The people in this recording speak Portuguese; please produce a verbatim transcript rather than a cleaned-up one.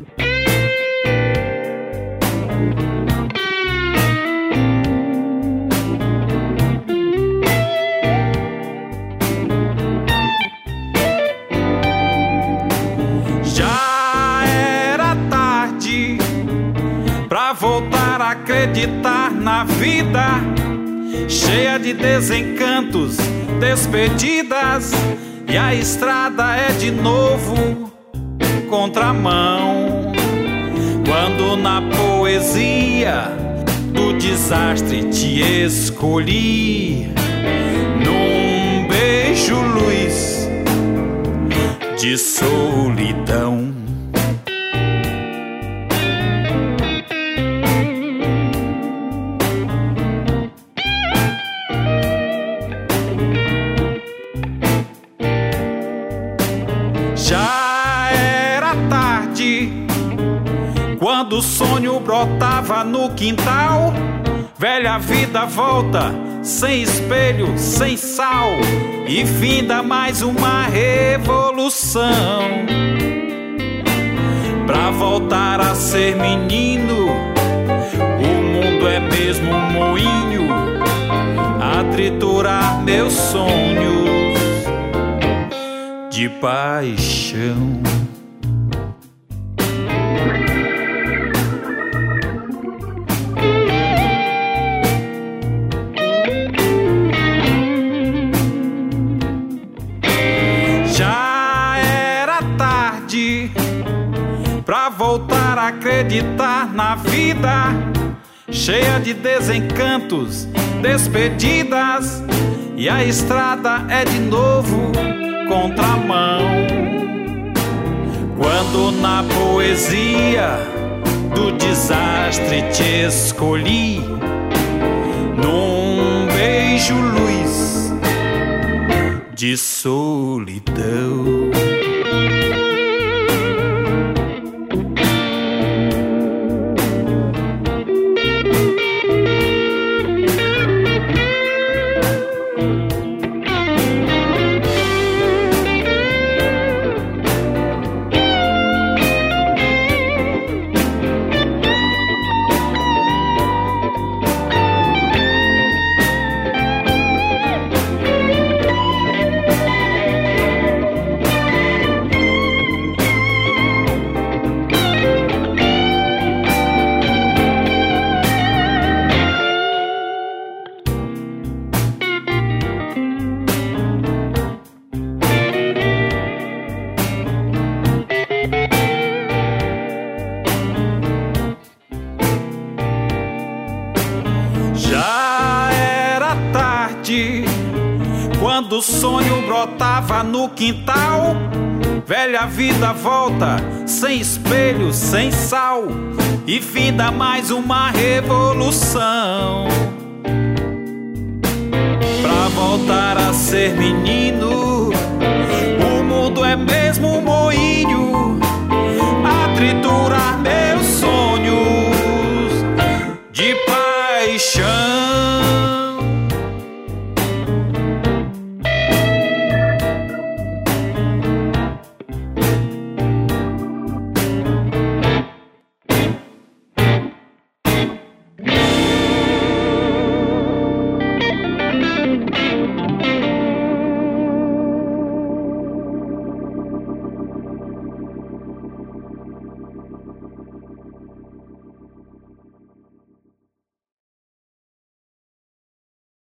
Voltar a acreditar na vida, cheia de desencantos, despedidas, e a estrada é de novo contramão. Quando na poesia do desastre te escolhi, num beijo luz de solidão. Quando o sonho brotava no quintal, velha vida volta, sem espelho, sem sal, e finda mais uma revolução. Pra voltar a ser menino, o mundo é mesmo um moinho a triturar meus sonhos de paixão. Pra voltar a acreditar na vida, cheia de desencantos, despedidas, e a estrada é de novo contramão. Quando na poesia do desastre te escolhi, num beijo luz de solidão. Quando o sonho brotava no quintal, velha vida volta, sem espelho, sem sal, e finda mais uma revolução. Pra voltar a ser menino, o mundo é mesmo um moinho a triturar meu